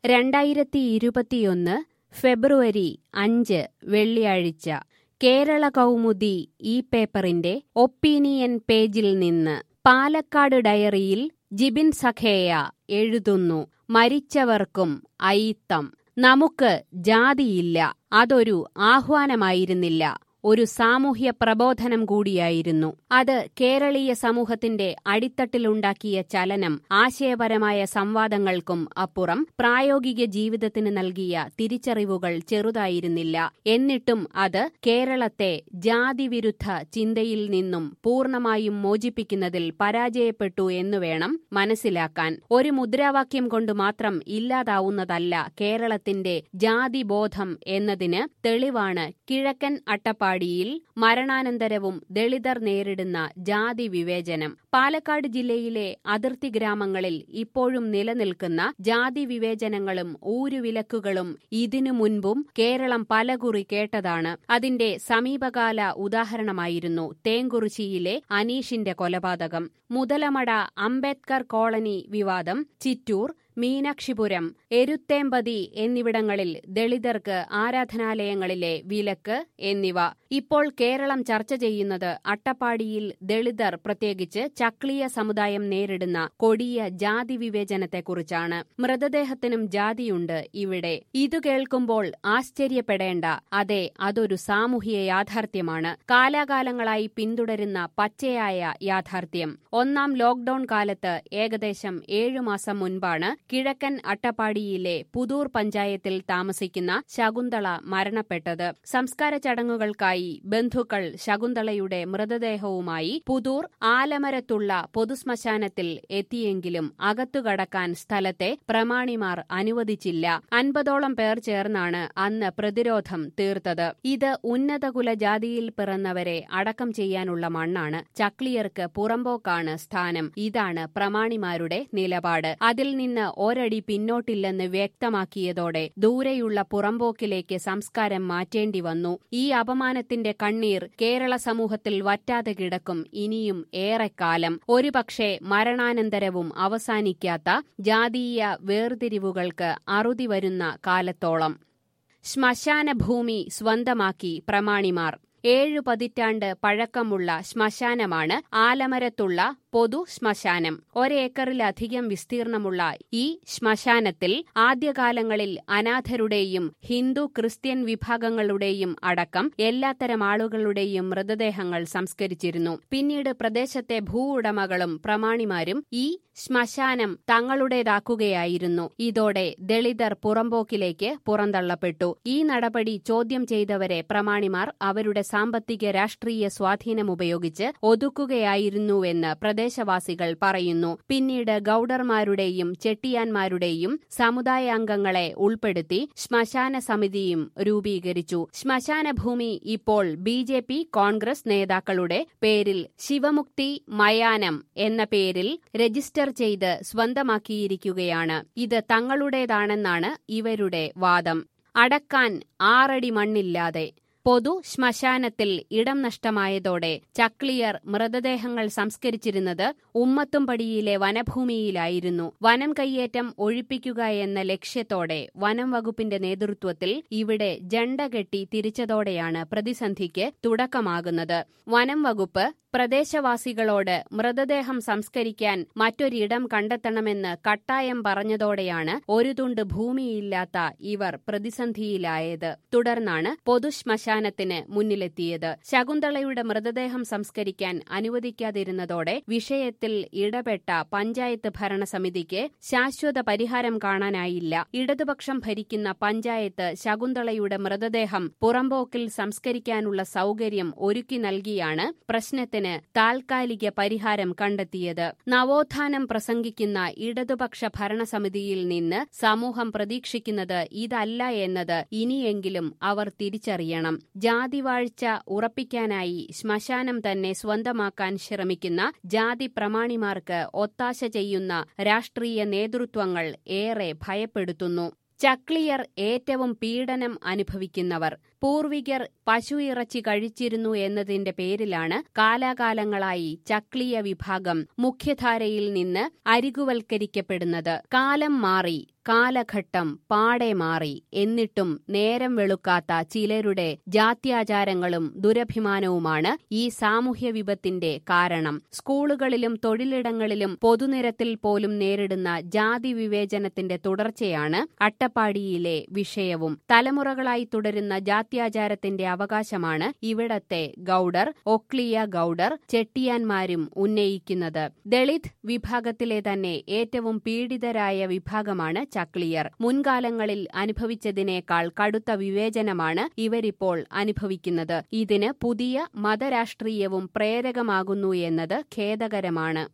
2021 ഫെബ്രുവരി 5 വെള്ളിയാഴ്ച കേരള കൗമുദി ഈ പേപ്പറിന്റെ ഒപ്പീനിയൻ പേജിൽ നിന്ന് പാലക്കാട് ഡയറിയിൽ ജിബിൻ സഖേയ എഴുതുന്നു. മരിച്ചവർക്കും അയിത്തം. നമുക്ക് ജാതിയില്ല. അതൊരു ആഹ്വാനമായിരുന്നില്ല, ഒരു സാമൂഹ്യ പ്രബോധനം കൂടിയായിരുന്നു. അത് കേരളീയ സമൂഹത്തിന്റെ അടിത്തട്ടിലുണ്ടാക്കിയ ചലനം ആശയപരമായ സംവാദങ്ങൾക്കും അപ്പുറം പ്രായോഗിക ജീവിതത്തിന് നൽകിയ തിരിച്ചറിവുകൾ ചെറുതായിരുന്നില്ല. എന്നിട്ടും അത് കേരളത്തെ ജാതിവിരുദ്ധ ചിന്തയിൽ നിന്നും പൂർണ്ണമായും മോചിപ്പിക്കുന്നതിൽ പരാജയപ്പെട്ടു എന്നുവേണം മനസ്സിലാക്കാൻ. ഒരു മുദ്രാവാക്യം കൊണ്ട് മാത്രം ഇല്ലാതാവുന്നതല്ല കേരളത്തിന്റെ ജാതിബോധം എന്നതിന് തെളിവാണ് കിഴക്കൻ അട്ടപ്പാടിയിൽ മരണാനന്തരവും ദളിതർ നേരിടുന്ന ജാതി വിവേചനം. പാലക്കാട് ജില്ലയിലെ അതിർത്തി ഗ്രാമങ്ങളിൽ ഇപ്പോഴും നിലനിൽക്കുന്ന ജാതി വിവേചനങ്ങളും ഊരുവിലക്കുകളും ഇതിനു മുൻപും കേരളം പലകുറി കേട്ടതാണ്. അതിന്റെ സമീപകാല ഉദാഹരണമായിരുന്നു തേങ്കുറിശ്ശിയിലെ അനീഷിന്റെ കൊലപാതകം, മുതലമട അംബേദ്കർ കോളനി വിവാദം, ചിറ്റൂർ, മീനാക്ഷിപുരം, എരുത്തേമ്പതി എന്നിവിടങ്ങളിൽ ദളിതർക്ക് ആരാധനാലയങ്ങളിലെ വിലക്ക് എന്നിവ. ഇപ്പോൾ കേരളം ചർച്ച ചെയ്യുന്നത് അട്ടപ്പാടിയിൽ ദളിതർ, പ്രത്യേകിച്ച് ചക്ലിയ സമുദായം നേരിടുന്ന കൊടിയ ജാതി വിവേചനത്തെക്കുറിച്ചാണ്. മൃതദേഹത്തിനും ജാതിയുണ്ട് ഇവിടെ. ഇതു കേൾക്കുമ്പോൾ ആശ്ചര്യപ്പെടേണ്ട. അതെ, അതൊരു സാമൂഹിക യാഥാർത്ഥ്യമാണ്. കാലാകാലങ്ങളായി പിന്തുടരുന്ന പച്ചയായ യാഥാർത്ഥ്യം. ഒന്നാം ലോക്ഡൌൺ കാലത്ത് ഏകദേശം 7 മാസം മുൻപാണ് കിഴക്കൻ അട്ടപ്പാടിയിലെ പുതൂർ പഞ്ചായത്തിൽ താമസിക്കുന്ന ശകുന്തള മരണപ്പെട്ടത്. സംസ്കാര ചടങ്ങുകൾക്കായി ബന്ധുക്കൾ ശകുന്തളയുടെ മൃതദേഹവുമായി പുതൂർ ആലമരത്തുള്ള പൊതുശ്മശാനത്തിൽ എത്തിയെങ്കിലും അകത്തുകടക്കാൻ സ്ഥലത്തെ പ്രമാണിമാർ അനുവദിച്ചില്ല. 50ഓളം പേർ ചേർന്നാണ് അന്ന് പ്രതിരോധം തീർത്തത്. ഇത് ഉന്നതകുല ജാതിയിൽ പിറന്നവരെ അടക്കം ചെയ്യാനുള്ള മണ്ണാണ്. ചക്ലിയർക്ക് പുറമ്പോക്കാണ് സ്ഥാനം. ഇതാണ് പ്രമാണിമാരുടെ നിലപാട്. അതിൽ നിന്ന് ഒരടി പിന്നോട്ടില്ലെന്ന് വ്യക്തമാക്കിയതോടെ ദൂരെയുള്ള പുറമ്പോക്കിലേക്ക് സംസ്കാരം മാറ്റേണ്ടി വന്നു. ഈ അപമാനത്തിന്റെ കണ്ണീർ കേരള സമൂഹത്തിൽ വറ്റാതെ കിടക്കും ഇനിയും ഏറെക്കാലം. ഒരുപക്ഷെ മരണാനന്തരവും അവസാനിക്കാത്ത ജാതീയ വേർതിരിവുകൾക്ക് അറുതി വരുന്ന കാലത്തോളം. ശ്മശാനഭൂമി സ്വന്തമാക്കി പ്രമാണിമാർ. 7 പതിറ്റാണ്ട് പഴക്കമുള്ള ശ്മശാനമാണ് ആലമരത്തുള്ള പൊതു ശ്മശാനം. 1 ഏക്കറിലധികം വിസ്തീർണമുള്ള ഈ ശ്മശാനത്തിൽ ആദ്യകാലങ്ങളിൽ അനാഥരുടെയും ഹിന്ദു ക്രിസ്ത്യൻ വിഭാഗങ്ങളുടെയും അടക്കം എല്ലാത്തരം ആളുകളുടെയും മൃതദേഹങ്ങൾ സംസ്കരിച്ചിരുന്നു. പിന്നീട് പ്രദേശത്തെ ഭൂവുടമകളും പ്രമാണിമാരും ഈ ശ്മശാനം തങ്ങളുടേതാക്കുകയായിരുന്നു. ഇതോടെ ദളിതർ പുറമ്പോക്കിലേക്ക് പുറന്തള്ളപ്പെട്ടു. ഈ നടപടി ചോദ്യം ചെയ്തവരെ പ്രമാണിമാർ അവരുടെ സാമ്പത്തിക രാഷ്ട്രീയ സ്വാധീനമുപയോഗിച്ച് ഒതുക്കുകയായിരുന്നുവെന്ന് പ്രദേശവാസികൾ പറയുന്നു. പിന്നീട് ഗൌഡർമാരുടെയും ചെട്ടിയാന്മാരുടെയും സമുദായാംഗങ്ങളെ ഉൾപ്പെടുത്തി ശ്മശാന സമിതിയും രൂപീകരിച്ചു. ശ്മശാനഭൂമി ഇപ്പോൾ BJP കോൺഗ്രസ് നേതാക്കളുടെ പേരിൽ ശിവമുക്തി മയാനം എന്ന പേരിൽ രജിസ്റ്റർ ചെയ്ത് സ്വന്തമാക്കിയിരിക്കുകയാണ്. ഇത് തങ്ങളുടേതാണെന്നാണ് ഇവരുടെ വാദം. അടക്കാൻ 6 അടി മണ്ണില്ലാതെ. പൊതു ശ്മശാനത്തിൽ ഇടം നഷ്ടമായതോടെ ചക്ലിയർ മൃതദേഹങ്ങൾ സംസ്കരിച്ചിരുന്നത് ഉമ്മത്തുംപടിയിലെ വനഭൂമിയിലായിരുന്നു. വനം കയ്യേറ്റം ഒഴിപ്പിക്കുക എന്ന ലക്ഷ്യത്തോടെ വനം വകുപ്പിന്റെ നേതൃത്വത്തിൽ ഇവിടെ ജണ്ട കെട്ടി തിരിച്ചതോടെയാണ് പ്രതിസന്ധിക്ക് തുടക്കമാകുന്നത്. വനം വകുപ്പ് പ്രദേശവാസികളോട് മൃതദേഹം സംസ്കരിക്കാൻ മറ്റൊരിടം കണ്ടെത്തണമെന്ന് കട്ടായം പറഞ്ഞതോടെയാണ് ഒരു തുണ്ട് ഭൂമിയില്ലാത്ത ഇവർ പ്രതിസന്ധിയിലായത്. തുടർന്നാണ് പൊതുശ്മശാനത്തിന് മുന്നിലെത്തിയത്. ശകുന്തളയുടെ മൃതദേഹം സംസ്കരിക്കാൻ അനുവദിക്കാതിരുന്നതോടെ വിഷയത്തിൽ ഇടപെട്ട പഞ്ചായത്ത് ഭരണസമിതിക്ക് ശാശ്വത പരിഹാരം കാണാനായില്ല. ഇടതുപക്ഷം ഭരിക്കുന്ന പഞ്ചായത്ത് ശകുന്തളയുടെ മൃതദേഹം പുറമ്പോക്കിൽ സംസ്കരിക്കാനുള്ള സൗകര്യം ഒരുക്കി നൽകിയാണ് പ്രശ്നത്തിന് താൽക്കാലിക പരിഹാരം കണ്ടെത്തിയത്. നവോത്ഥാനം പ്രസംഗിക്കുന്ന ഇടതുപക്ഷ ഭരണസമിതിയിൽ നിന്ന് സമൂഹം പ്രതീക്ഷിക്കുന്നത് ഇതല്ല എന്നത് ഇനിയെങ്കിലും അവർ തിരിച്ചറിയണം. ജാതിവാഴ്ച ഉറപ്പിക്കാനായി ശ്മശാനം തന്നെ സ്വന്തമാക്കാൻ ശ്രമിക്കുന്ന ജാതി പ്രമാണിമാർക്ക് ഒത്താശ ചെയ്യുന്ന രാഷ്ട്രീയ നേതൃത്വങ്ങൾ ഏറെ ഭയപ്പെടുത്തുന്നു. ചക്ലിയർ ഏറ്റവും പീഡനം അനുഭവിക്കുന്നവർ. പൂർവികർ പശുയിറച്ചി കഴിച്ചിരുന്നു എന്നതിന്റെ പേരിലാണ് കാലാകാലങ്ങളായി ചക്ലിയ വിഭാഗം മുഖ്യധാരയിൽ നിന്ന് അരികുവൽക്കരിക്കപ്പെടുന്നത്. കാലം മാറി, കാലഘട്ടം പാടെ മാറി. എന്നിട്ടും നേരം വെളുക്കാത്ത ചിലരുടെ ജാത്യാചാരങ്ങളും ദുരഭിമാനവുമാണ് ഈ സാമൂഹ്യ വിപത്തിന്റെ കാരണം. സ്കൂളുകളിലും തൊഴിലിടങ്ങളിലും പൊതുനിരത്തിൽ പോലും നേരിടുന്ന ജാതി വിവേചനത്തിന്റെ തുടർച്ചയാണ് അട്ടപ്പാടിയിലെ വിഷയവും. തലമുറകളായി തുടരുന്ന ജാത്യാചാരത്തിന്റെ അവകാശമാണ് ഇവിടത്തെ ഗൌഡർ, ഒക്ലിയ ഗൌഡർ, ചെട്ടിയാന്മാരും ഉന്നയിക്കുന്നത്. ദളിത് വിഭാഗത്തിലെ തന്നെ ഏറ്റവും പീഡിതരായ വിഭാഗമാണ് ചക്ലിയർ. മുൻകാലങ്ങളിൽ അനുഭവിച്ചതിനേക്കാൾ കടുത്ത വിവേചനമാണ് ഇവരിപ്പോൾ അനുഭവിക്കുന്നത്. ഇതിന് പുതിയ മതരാഷ്ട്രീയവും പ്രേരകമാകുന്നു എന്നത് ഖേദകരമാണ്.